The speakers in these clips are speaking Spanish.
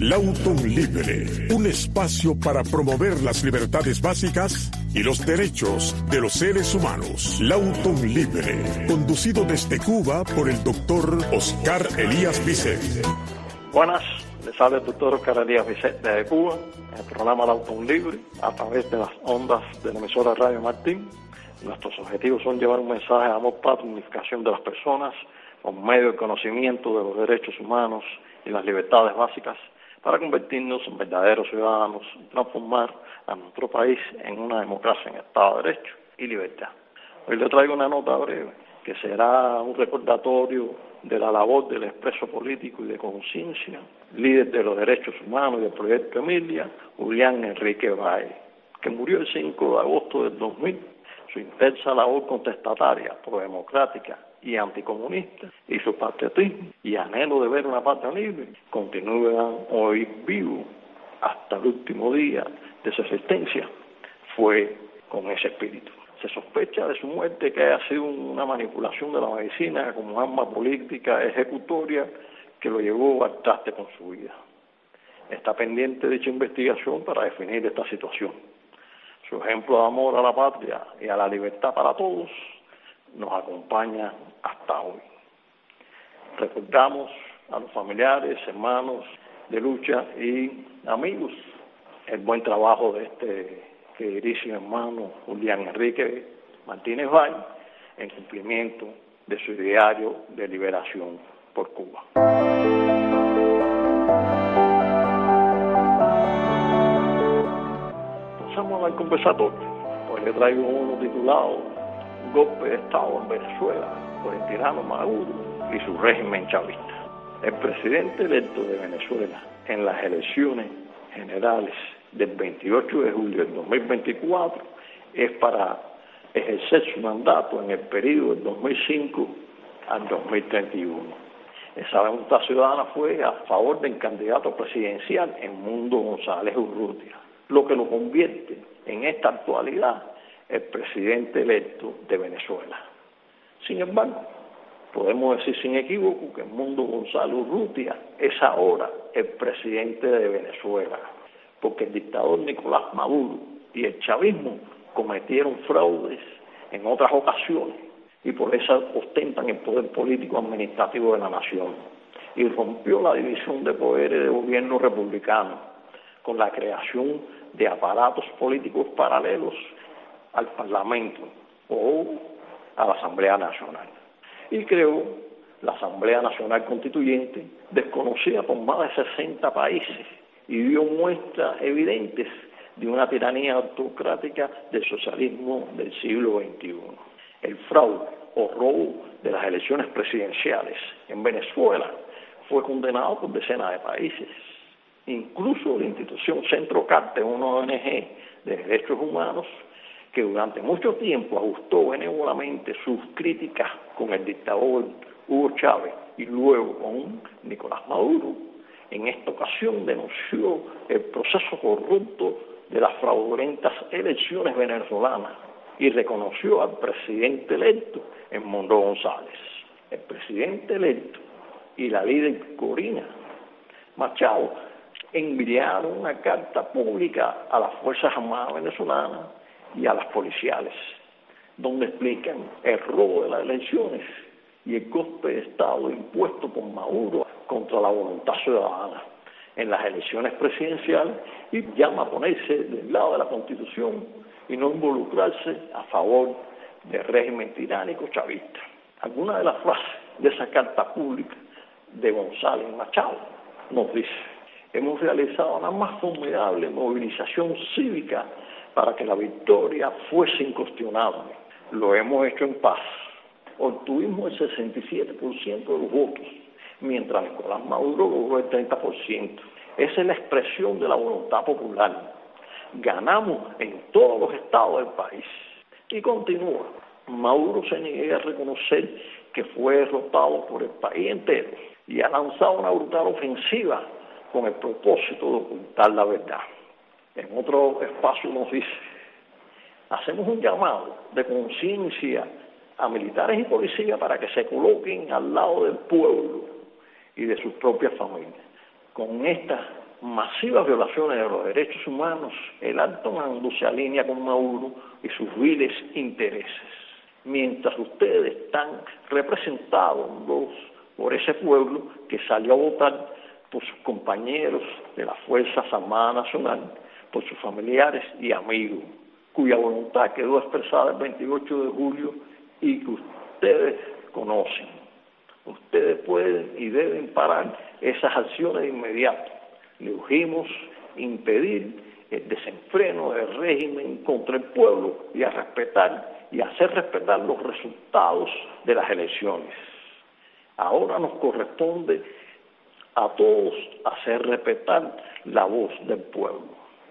Lauton Libre, un espacio para promover las libertades básicas y los derechos de los seres humanos. Lauton Libre, conducido desde Cuba por el doctor Oscar Elías Bisset. Buenas, les habla el doctor Oscar Elías Bisset desde Cuba, en el programa Lauton Libre, a través de las ondas de la emisora Radio Martín. Nuestros objetivos son llevar un mensaje de amor, patria y unificación de las personas por medio del conocimiento de los derechos humanos y las libertades básicas, para convertirnos en verdaderos ciudadanos y transformar a nuestro país en una democracia en Estado de Derecho y libertad. Hoy le traigo una nota breve que será un recordatorio de la labor del expreso político y de conciencia, líder de los derechos humanos y del Proyecto Emilia, Julián Enrique Valle, que murió el 5 de agosto del 2000. Su intensa labor contestataria, prodemocrática y anticomunista, y su patriotismo y anhelo de ver una patria libre continúan hoy vivo hasta el último día de su existencia. Fue con ese espíritu. Se sospecha de su muerte que haya sido una manipulación de la medicina como arma política ejecutoria que lo llevó al traste con su vida. Está pendiente dicha investigación para definir esta situación. Su ejemplo de amor a la patria y a la libertad para todos nos acompaña hasta hoy. Recordamos a los familiares, hermanos de lucha y amigos el buen trabajo de este queridísimo hermano Julián Enrique Martínez Valle en cumplimiento de su ideario de liberación por Cuba. Pasamos al conversatorio. Hoy le traigo uno titulado Golpe de Estado en Venezuela por el tirano Maduro y su régimen chavista. El presidente electo de Venezuela en las elecciones generales del 28 de julio del 2024 es para ejercer su mandato en el periodo del 2005 al 2031. Esa voluntad ciudadana fue a favor del candidato presidencial Edmundo González Urrutia, lo que lo convierte en esta actualidad el presidente electo de Venezuela. Sin embargo, podemos decir sin equívoco que Edmundo González Urrutia es ahora el presidente de Venezuela, porque el dictador Nicolás Maduro y el chavismo cometieron fraudes en otras ocasiones y por eso ostentan el poder político administrativo de la nación, y rompió la división de poderes del gobierno republicano con la creación de aparatos políticos paralelos al Parlamento o a la Asamblea Nacional. Y creó la Asamblea Nacional Constituyente, desconocida por más de 60 países, y dio muestras evidentes de una tiranía autocrática del socialismo del siglo XXI. El fraude o robo de las elecciones presidenciales en Venezuela fue condenado por decenas de países. Incluso la institución Centrocarte, una ONG de derechos humanos, que durante mucho tiempo ajustó benévolamente sus críticas con el dictador Hugo Chávez y luego con Nicolás Maduro, en esta ocasión denunció el proceso corrupto de las fraudulentas elecciones venezolanas y reconoció al presidente electo Edmundo González. El presidente electo y la líder Corina Machado enviaron una carta pública a las Fuerzas Armadas venezolanas y a las policiales, donde explican el robo de las elecciones y el golpe de Estado impuesto por Maduro contra la voluntad ciudadana en las elecciones presidenciales, y llama a ponerse del lado de la Constitución y no involucrarse a favor del régimen tiránico chavista. Algunas de las frases de esa carta pública de González Machado nos dice: hemos realizado la más formidable movilización cívica para que la victoria fuese incuestionable. Lo hemos hecho en paz. Obtuvimos el 67% de los votos, mientras Nicolás Maduro logró el 30%. Esa es la expresión de la voluntad popular. Ganamos en todos los estados del país. Y continúa: Maduro se niega a reconocer que fue derrotado por el país entero y ha lanzado una brutal ofensiva con el propósito de ocultar la verdad. En otro espacio nos dice: hacemos un llamado de conciencia a militares y policías para que se coloquen al lado del pueblo y de sus propias familias. Con esta masivas violaciones de los derechos humanos, el alto mando se alinea con Maduro y sus viles intereses. Mientras ustedes están representados por ese pueblo que salió a votar por sus compañeros de las Fuerzas Armadas Nacionales, por sus familiares y amigos, cuya voluntad quedó expresada el 28 de julio y que ustedes conocen. Ustedes pueden y deben parar esas acciones de inmediato. Le urgimos impedir el desenfreno del régimen contra el pueblo y a respetar y hacer respetar los resultados de las elecciones. Ahora nos corresponde a todos hacer respetar la voz del pueblo.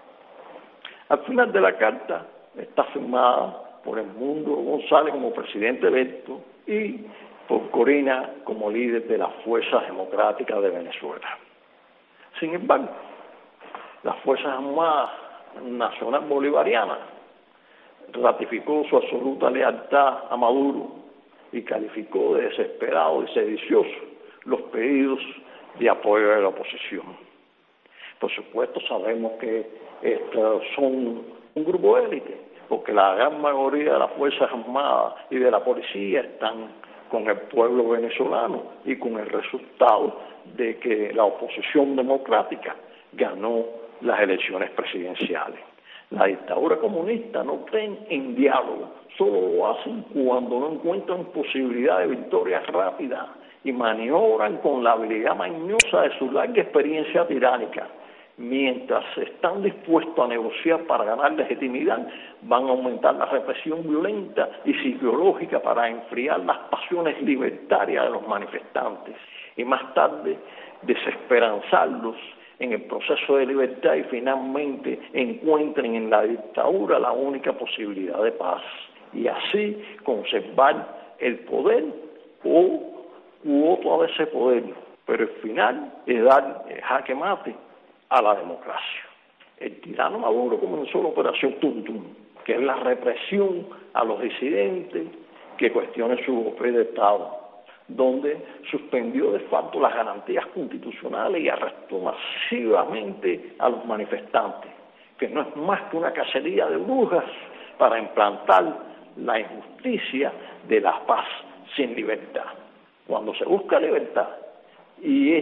Al final de la carta está firmada por Edmundo González como presidente electo y por Corina como líder de las Fuerzas Democráticas de Venezuela. Sin embargo, las Fuerzas Armadas Nacional Bolivariana ratificó su absoluta lealtad a Maduro y calificó de desesperado y sedicioso los pedidos de apoyo de la oposición. Por supuesto sabemos que estos son un grupo élite, porque la gran mayoría de las Fuerzas Armadas y de la policía están con el pueblo venezolano y con el resultado de que la oposición democrática ganó las elecciones presidenciales. La dictadura comunista no creen en diálogo, solo lo hacen cuando no encuentran posibilidad de victoria rápida y maniobran con la habilidad mañosa de su larga experiencia tiránica. Mientras están dispuestos a negociar para ganar legitimidad, van a aumentar la represión violenta y psicológica para enfriar las pasiones libertarias de los manifestantes y más tarde desesperanzarlos en el proceso de libertad y finalmente encuentren en la dictadura la única posibilidad de paz y así conservar el poder o cuota de ese poder, pero el final es dar el jaque mate a la democracia. El tirano Maduro comenzó la operación Tum Tum, que es la represión a los disidentes que cuestionen su golpe de Estado, donde suspendió de facto las garantías constitucionales y arrestó masivamente a los manifestantes, que no es más que una cacería de brujas para implantar la injusticia de la paz sin libertad. Cuando se busca libertad, y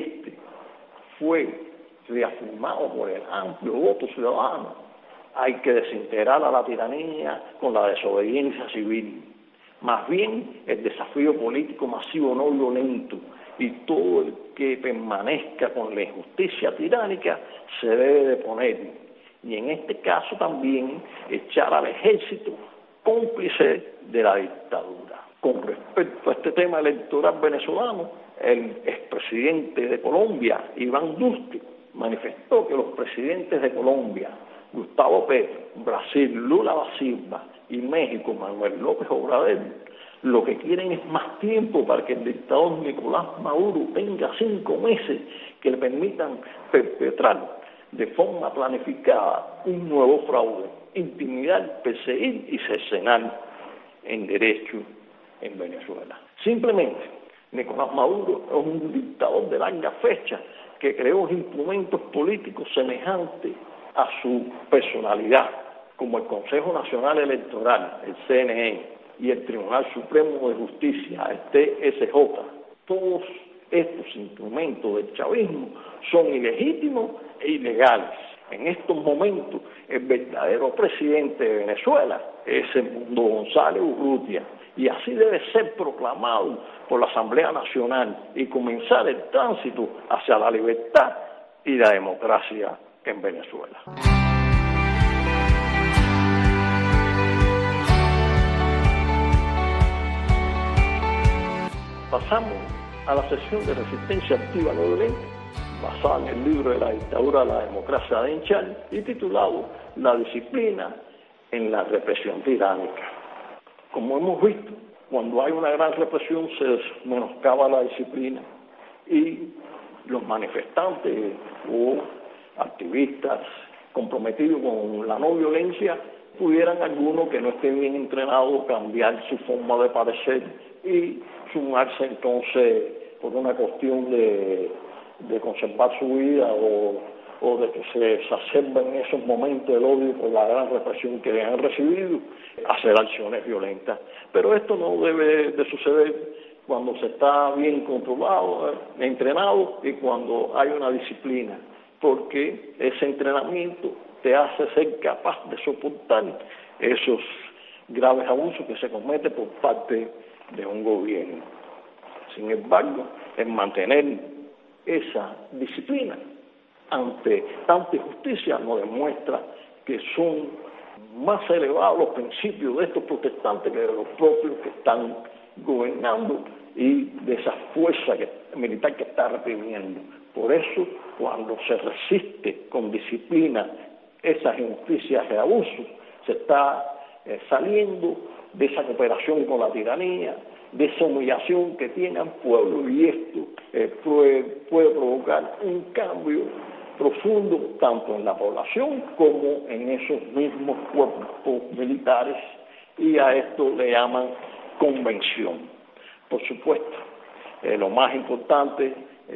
fue reafirmado por el amplio voto ciudadano, hay que desintegrar a la tiranía con la desobediencia civil. Más bien, el desafío político masivo no violento y todo el que permanezca con la injusticia tiránica se debe de poner. Y en este caso también echar al ejército cómplice de la dictadura. Con respecto a este tema electoral venezolano, el expresidente de Colombia, Iván Duque, manifestó que los presidentes de Colombia, Gustavo Petro, Brasil, Lula da Silva y México, Manuel López Obrador, lo que quieren es más tiempo para que el dictador Nicolás Maduro tenga 5 meses que le permitan perpetrar de forma planificada un nuevo fraude, intimidar, perseguir y cercenar en derecho en Venezuela. Simplemente, Nicolás Maduro es un dictador de larga fecha que creó instrumentos políticos semejantes a su personalidad, como el Consejo Nacional Electoral, el CNE, y el Tribunal Supremo de Justicia, el TSJ. Todos estos instrumentos del chavismo son ilegítimos e ilegales. En estos momentos, el verdadero presidente de Venezuela es Edmundo González Urrutia, y así debe ser proclamado por la Asamblea Nacional y comenzar el tránsito hacia la libertad y la democracia en Venezuela. Pasamos a la sesión de resistencia activa no violenta, basada en el libro de la dictadura de la democracia de Enchal y titulado La disciplina en la represión tiránica. Como hemos visto, cuando hay una gran represión se menoscaba la disciplina y los manifestantes o activistas comprometidos con la no violencia pudieran algunos que no estén bien entrenados cambiar su forma de parecer y sumarse entonces por una cuestión de conservar su vida o o de que se exacerben en esos momentos el odio por la gran represión que han recibido, hacer acciones violentas. Pero esto no debe de suceder cuando se está bien controlado, entrenado y cuando hay una disciplina, porque ese entrenamiento te hace ser capaz de soportar esos graves abusos que se cometen por parte de un gobierno. Sin embargo, el mantener esa disciplina ante tanta injusticia nos demuestra que son más elevados los principios de estos protestantes que de los propios que están gobernando y de esa fuerza militar que está reprimiendo. Por eso, cuando se resiste con disciplina esas injusticias y abusos, se está saliendo de esa cooperación con la tiranía, de esa humillación que tiene al pueblo, y esto puede provocar un cambio profundo tanto en la población como en esos mismos cuerpos militares, y a esto le llaman convención. Por supuesto, lo más importante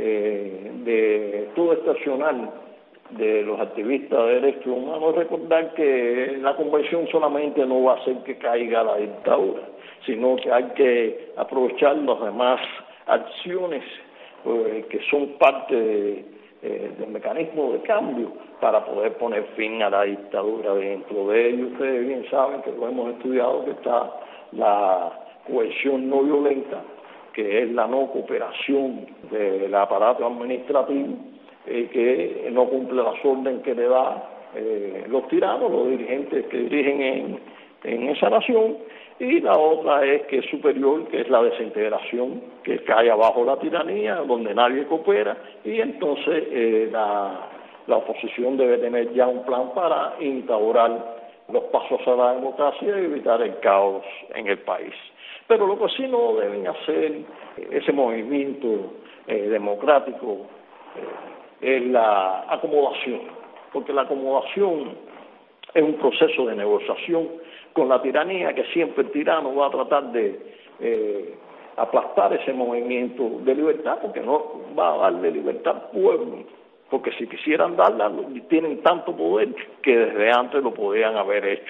de todo este accionar de los activistas de derechos humanos es recordar que la convención solamente no va a hacer que caiga la dictadura, sino que hay que aprovechar las demás acciones que son parte del mecanismo de cambio para poder poner fin a la dictadura. Dentro de ello, ustedes bien saben que lo hemos estudiado, que está la coerción no violenta, que es la no cooperación del aparato administrativo, que no cumple las órdenes que le da los tiranos, los dirigentes que dirigen en esa nación, y la otra es que es superior, que es la desintegración, que cae abajo la tiranía, donde nadie coopera, y entonces la oposición debe tener ya un plan para instaurar los pasos a la democracia y evitar el caos en el país. Pero lo que sí no deben hacer ese movimiento democrático es la acomodación, porque la acomodación es un proceso de negociación con la tiranía, que siempre el tirano va a tratar de aplastar ese movimiento de libertad, porque no va a darle libertad al pueblo, porque si quisieran darla tienen tanto poder que desde antes lo podían haber hecho.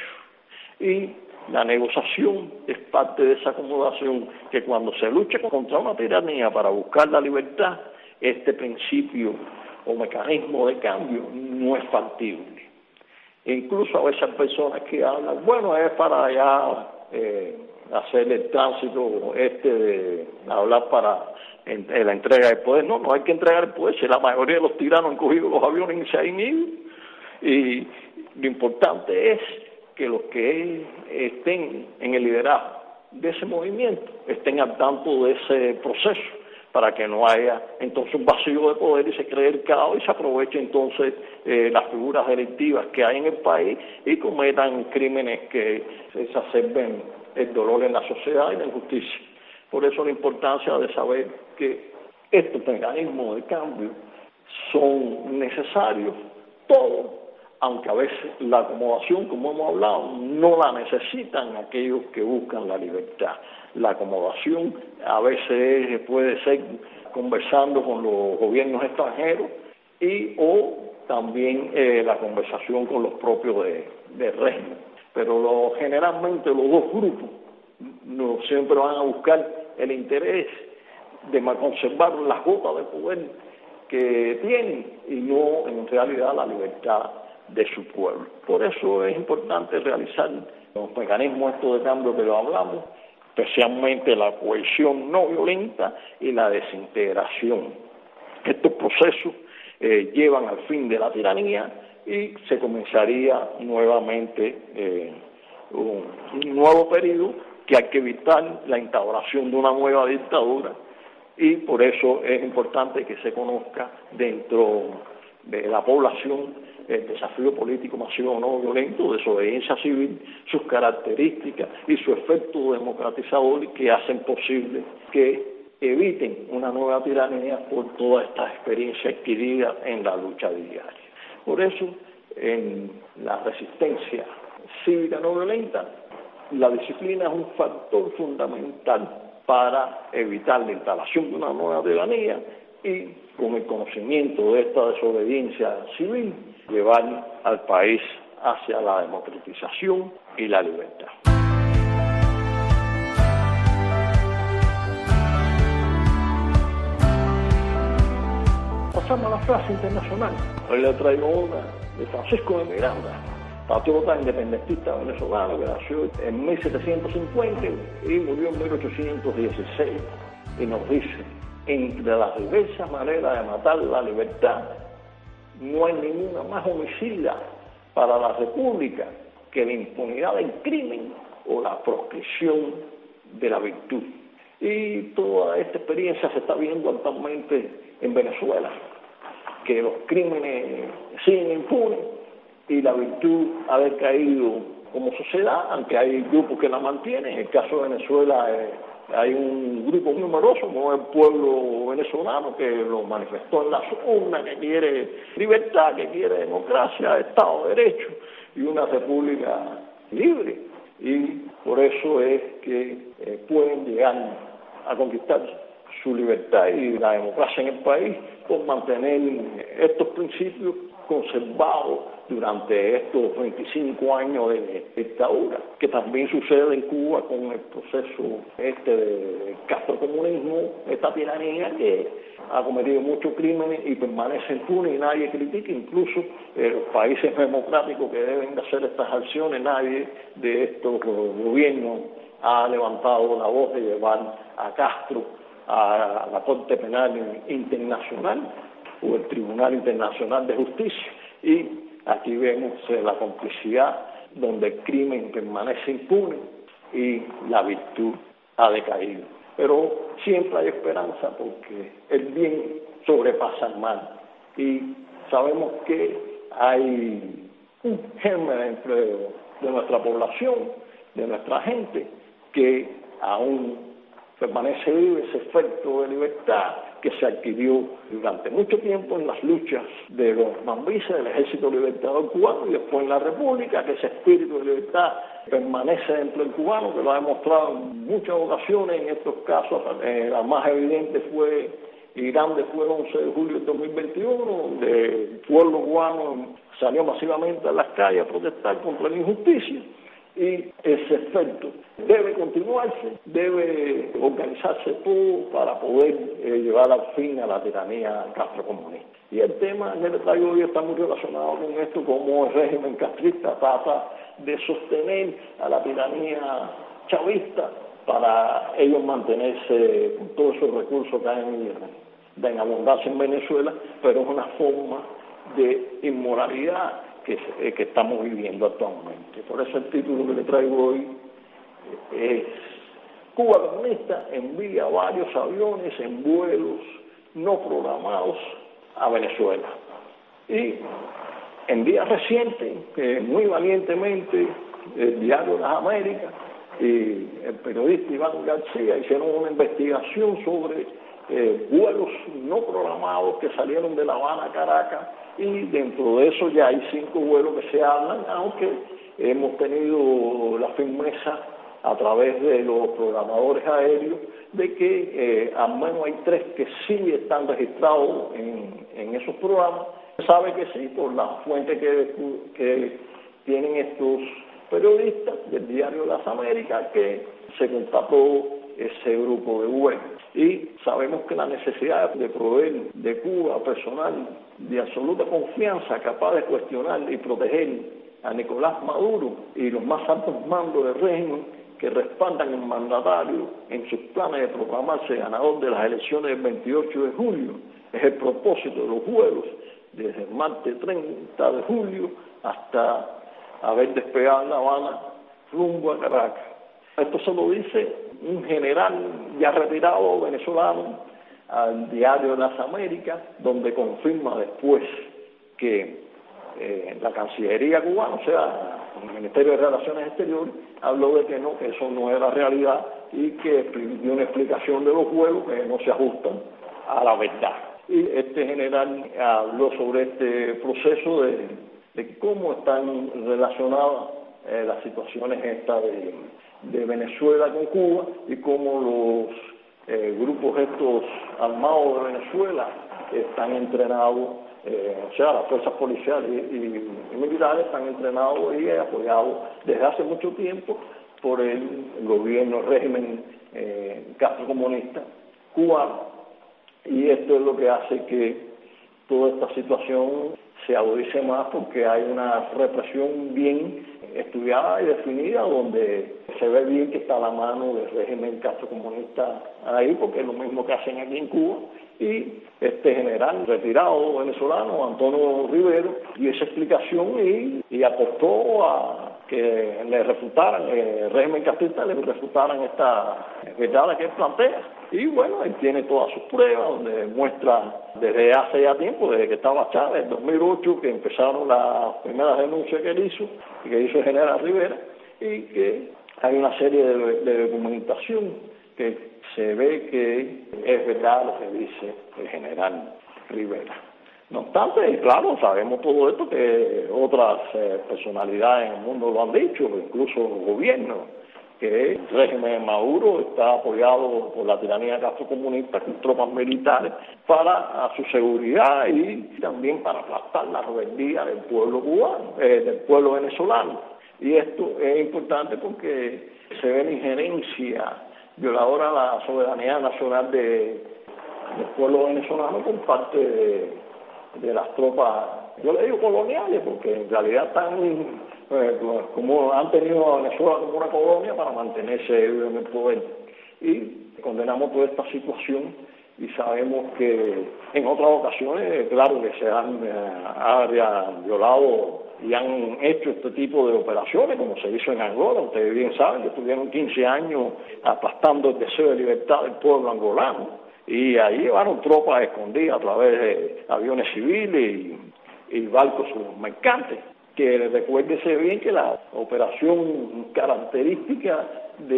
Y la negociación es parte de esa acomodación, que cuando se lucha contra una tiranía para buscar la libertad, este principio o mecanismo de cambio no es factible. Incluso a veces personas que hablan, bueno, es para ya hacer el tránsito de hablar para la entrega del poder. No hay que entregar el poder, si la mayoría de los tiranos han cogido los aviones y se han ido. Y lo importante es que los que estén en el liderazgo de ese movimiento estén al tanto de ese proceso, para que no haya entonces un vacío de poder y se cree el caos y se aproveche entonces las figuras delictivas que hay en el país y cometan crímenes que se exacerben el dolor en la sociedad y la injusticia. Por eso la importancia de saber que estos mecanismos de cambio son necesarios todos, aunque a veces la acomodación, como hemos hablado, no la necesitan aquellos que buscan la libertad. La acomodación a veces puede ser conversando con los gobiernos extranjeros o también la conversación con los propios del régimen. Pero generalmente los dos grupos no siempre van a buscar el interés de conservar las gotas de poder que tienen y no en realidad la libertad de su pueblo. Por eso es importante realizar los mecanismos estos de cambio que lo hablamos, especialmente la cohesión no violenta y la desintegración. Estos procesos llevan al fin de la tiranía y se comenzaría nuevamente un nuevo periodo que hay que evitar la instauración de una nueva dictadura, y por eso es importante que se conozca dentro de la población el desafío político masivo no violento, desobediencia civil, sus características y su efecto democratizador que hacen posible que eviten una nueva tiranía por toda esta experiencia adquirida en la lucha diaria. Por eso, en la resistencia cívica no violenta, la disciplina es un factor fundamental para evitar la instalación de una nueva tiranía y con el conocimiento de esta desobediencia civil, llevar al país hacia la democratización y la libertad. Pasamos a la frase internacional. Hoy le traigo una de Francisco de Miranda, patriota independentista venezolano que nació en 1750 y murió en 1816. Y nos dice: entre las diversas maneras de matar la libertad, no hay ninguna más homicida para la República que la impunidad del crimen o la proscripción de la virtud. Y toda esta experiencia se está viendo actualmente en Venezuela, que los crímenes siguen impunes y la virtud ha decaído como sociedad, aunque hay grupos que la mantienen. En el caso de Venezuela hay un grupo muy numeroso, como el pueblo venezolano, que lo manifestó en las urnas, que quiere libertad, que quiere democracia, Estado de Derecho y una república libre. Y por eso es que pueden llegar a conquistar su libertad y la democracia en el país, por mantener estos principios conservados durante estos 25 años de dictadura, que también sucede en Cuba con el proceso de castrocomunismo, esta tiranía que ha cometido muchos crímenes y permanece impune y nadie critica, incluso los países democráticos que deben de hacer estas acciones, nadie de estos gobiernos ha levantado la voz de llevar a Castro a la Corte Penal Internacional o el Tribunal Internacional de Justicia. Y aquí vemos la complicidad donde el crimen permanece impune y la virtud ha decaído. Pero siempre hay esperanza porque el bien sobrepasa el mal y sabemos que hay un germen dentro de nuestra población, de nuestra gente, que aún permanece vivo ese efecto de libertad que se adquirió durante mucho tiempo en las luchas de los mambises, del Ejército Libertador Cubano, y después en la República, que ese espíritu de libertad permanece dentro del cubano, que lo ha demostrado en muchas ocasiones. En estos casos, la más evidente fue y grande fue el 11 de julio de 2021, donde el pueblo cubano salió masivamente a las calles a protestar contra la injusticia. Y ese efecto debe continuarse, debe organizarse todo para poder llevar al fin a la tiranía castrocomunista. Y el tema que le traigo hoy está muy relacionado con esto, como el régimen castrista trata de sostener a la tiranía chavista para ellos mantenerse con todos esos recursos que hay en abundancia en Venezuela, pero es una forma de inmoralidad que estamos viviendo actualmente. Por eso el título que le traigo hoy es: Cuba comunista envía varios aviones en vuelos no programados a Venezuela. Y en días recientes, muy valientemente, el diario Las Américas y el periodista Iván García hicieron una investigación sobre vuelos no programados que salieron de La Habana a Caracas, y dentro de eso ya hay 5 vuelos que se hablan, aunque hemos tenido la firmeza a través de los programadores aéreos de que al menos hay 3 que sí están registrados en esos programas. Se sabe que sí, por la fuente que tienen estos periodistas del diario Las Américas, que se constató ese grupo de vuelos. Y sabemos que la necesidad de proveer de Cuba personal de absoluta confianza, capaz de cuestionar y proteger a Nicolás Maduro y los más altos mandos del régimen que respaldan al mandatario en sus planes de proclamarse ganador de las elecciones del 28 de julio, es el propósito de los vuelos desde el martes 30 de julio hasta haber despegado en La Habana rumbo a Caracas. Esto se lo dice un general ya retirado venezolano al diario de Las Américas, donde confirma después que la Cancillería cubana, o sea, el Ministerio de Relaciones Exteriores, habló de que no, que eso no era realidad y que dio una explicación de los vuelos que no se ajustan a la verdad. Y este general habló sobre este proceso de cómo están relacionadas las situaciones estas de Venezuela con Cuba y cómo los grupos estos armados de Venezuela están entrenados, o sea, las fuerzas policiales y militares están entrenados y apoyados desde hace mucho tiempo por el gobierno, el régimen castrocomunista cubano. Y esto es lo que hace que toda esta situación se agudice más, porque hay una represión bien estudiada y definida, donde se ve bien que está la mano del régimen castrocomunista ahí, porque es lo mismo que hacen aquí en Cuba. Y este general retirado venezolano, Antonio Rivero, dio esa explicación y apostó a que le refutaran, el régimen castrista le refutaran esta verdad que él plantea. Y bueno, él tiene todas sus pruebas, donde muestra desde hace ya tiempo, desde que estaba Chávez, en 2008, que empezaron las primeras denuncias que él hizo el general Rivera, y que hay una serie de documentación que se ve que es verdad lo que dice el general Rivera. No obstante, claro, sabemos todo esto, que otras personalidades en el mundo lo han dicho, incluso el gobierno, que el régimen de Maduro está apoyado por la tiranía castrocomunista con tropas militares para su seguridad y también para aplastar la rebeldía del pueblo cubano, del pueblo venezolano. Y esto es importante porque se ve la injerencia violadora a la soberanía nacional del pueblo venezolano por parte de las tropas, yo le digo coloniales, porque en realidad están como han tenido a Venezuela como una colonia para mantenerse en el poder. Y condenamos toda esta situación y sabemos que en otras ocasiones, claro, que se han violado y han hecho este tipo de operaciones, como se hizo en Angola. Ustedes bien saben que estuvieron 15 años aplastando el deseo de libertad del pueblo angolano, y ahí llevaron tropas escondidas a través de aviones civiles y barcos mercantes. Que recuérdese bien que la operación característica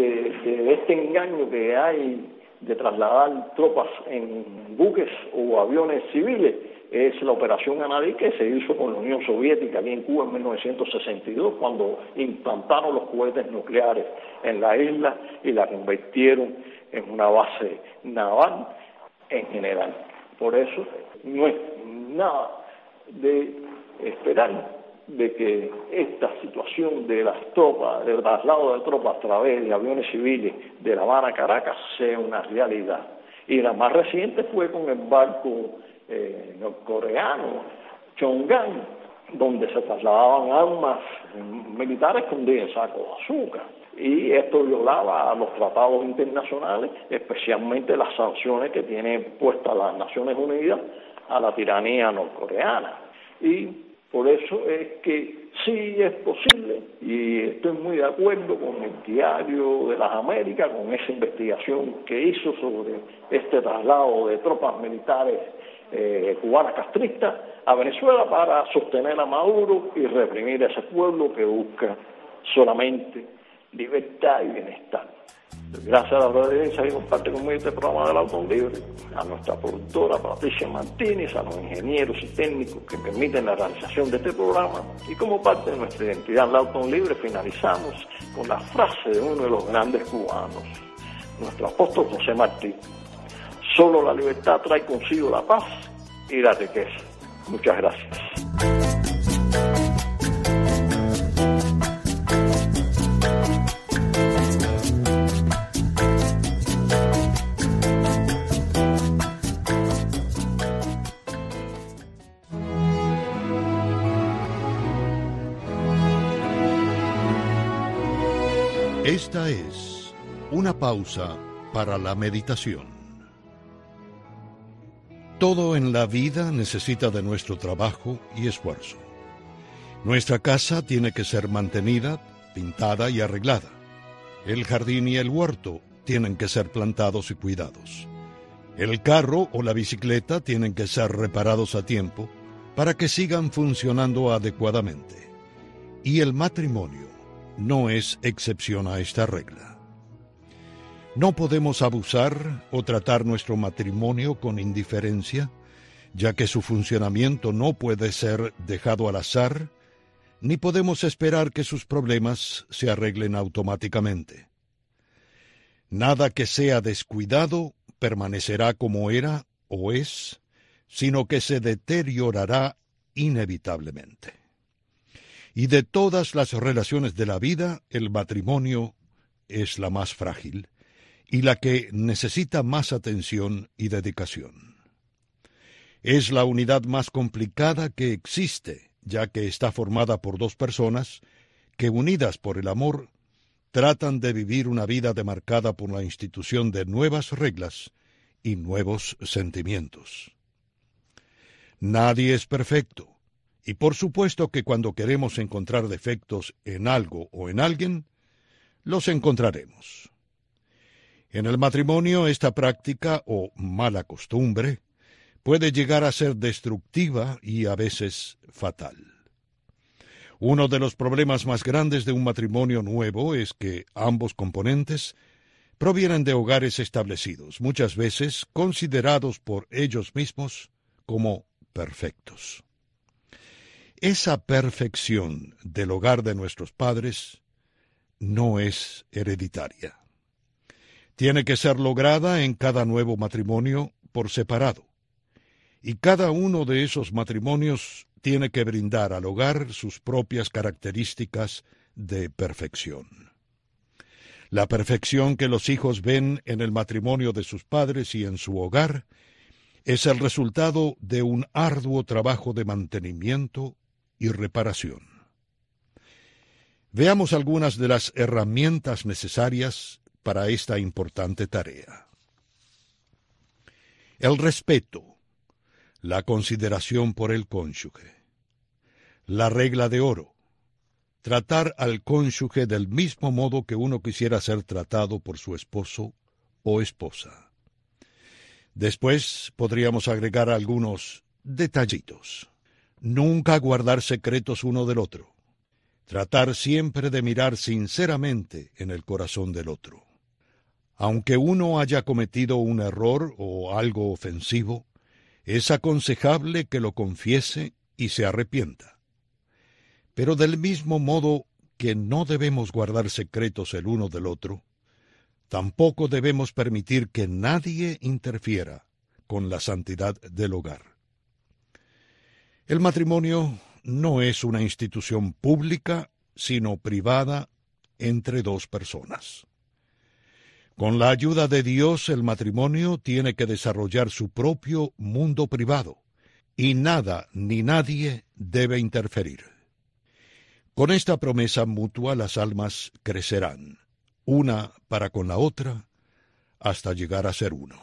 de este engaño que hay de trasladar tropas en buques o aviones civiles es la operación Anadí, que se hizo con la Unión Soviética aquí en Cuba en 1962, cuando implantaron los cohetes nucleares en la isla y la convirtieron en una base naval en general. Por eso no es nada de esperar de que esta situación de las tropas, del traslado de tropas a través de aviones civiles de La Habana a Caracas sea una realidad. Y la más reciente fue con el barco norcoreano Chongan, donde se trasladaban armas militares escondidas en sacos de azúcar. Y esto violaba a los tratados internacionales, especialmente las sanciones que tienen puestas las Naciones Unidas a la tiranía norcoreana. Y por eso es que sí es posible, y estoy muy de acuerdo con el Diario de las Américas, con esa investigación que hizo sobre este traslado de tropas militares cubanas castristas a Venezuela para sostener a Maduro y reprimir a ese pueblo que busca solamente libertad y bienestar. Gracias a la audiencia que comparte conmigo este programa del Auto Libre, a nuestra productora Patricia Martínez, a los ingenieros y técnicos que permiten la realización de este programa, y como parte de nuestra identidad del Auto Libre finalizamos con la frase de uno de los grandes cubanos, nuestro apóstol José Martí: solo la libertad trae consigo la paz y la riqueza. Muchas gracias. Esta es una pausa para la meditación. Todo en la vida necesita de nuestro trabajo y esfuerzo. Nuestra casa tiene que ser mantenida, pintada y arreglada. El jardín y el huerto tienen que ser plantados y cuidados. El carro o la bicicleta tienen que ser reparados a tiempo para que sigan funcionando adecuadamente. Y el matrimonio no es excepción a esta regla. No podemos abusar o tratar nuestro matrimonio con indiferencia, ya que su funcionamiento no puede ser dejado al azar, ni podemos esperar que sus problemas se arreglen automáticamente. Nada que sea descuidado permanecerá como era o es, sino que se deteriorará inevitablemente. Y de todas las relaciones de la vida, el matrimonio es la más frágil y la que necesita más atención y dedicación. Es la unidad más complicada que existe, ya que está formada por dos personas que, unidas por el amor, tratan de vivir una vida demarcada por la institución de nuevas reglas y nuevos sentimientos. Nadie es perfecto, y por supuesto que cuando queremos encontrar defectos en algo o en alguien, los encontraremos. En el matrimonio, esta práctica o mala costumbre puede llegar a ser destructiva y a veces fatal. Uno de los problemas más grandes de un matrimonio nuevo es que ambos componentes provienen de hogares establecidos, muchas veces considerados por ellos mismos como perfectos. Esa perfección del hogar de nuestros padres no es hereditaria. Tiene que ser lograda en cada nuevo matrimonio por separado. Y cada uno de esos matrimonios tiene que brindar al hogar sus propias características de perfección. La perfección que los hijos ven en el matrimonio de sus padres y en su hogar es el resultado de un arduo trabajo de mantenimiento y reparación. Veamos algunas de las herramientas necesarias para esta importante tarea. El respeto, la consideración por el cónyuge. La regla de oro, tratar al cónyuge del mismo modo que uno quisiera ser tratado por su esposo o esposa. Después podríamos agregar algunos detallitos. Nunca guardar secretos uno del otro. Tratar siempre de mirar sinceramente en el corazón del otro. Aunque uno haya cometido un error o algo ofensivo, es aconsejable que lo confiese y se arrepienta. Pero del mismo modo que no debemos guardar secretos el uno del otro, tampoco debemos permitir que nadie interfiera con la santidad del hogar. El matrimonio no es una institución pública, sino privada entre dos personas. Con la ayuda de Dios, el matrimonio tiene que desarrollar su propio mundo privado, y nada ni nadie debe interferir. Con esta promesa mutua las almas crecerán, una para con la otra, hasta llegar a ser uno.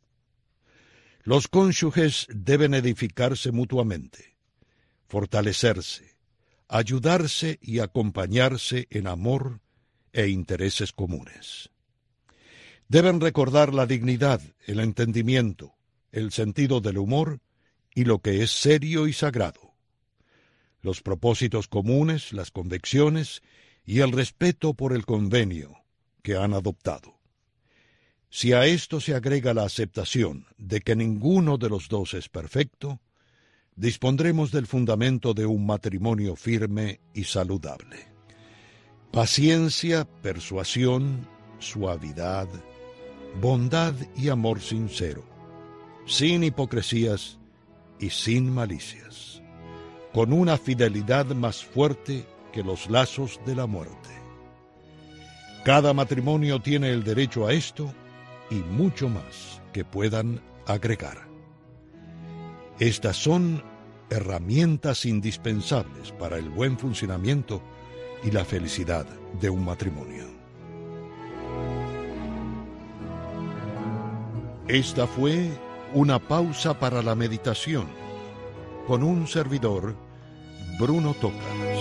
Los cónyuges deben edificarse mutuamente, fortalecerse, ayudarse y acompañarse en amor e intereses comunes. Deben recordar la dignidad, el entendimiento, el sentido del humor y lo que es serio y sagrado, los propósitos comunes, las convicciones y el respeto por el convenio que han adoptado. Si a esto se agrega la aceptación de que ninguno de los dos es perfecto, dispondremos del fundamento de un matrimonio firme y saludable. Paciencia, persuasión, suavidad, bondad y amor sincero, sin hipocresías y sin malicias, con una fidelidad más fuerte que los lazos de la muerte. Cada matrimonio tiene el derecho a esto y mucho más que puedan agregar. Estas son herramientas indispensables para el buen funcionamiento y la felicidad de un matrimonio. Esta fue una pausa para la meditación con un servidor, Bruno Toca.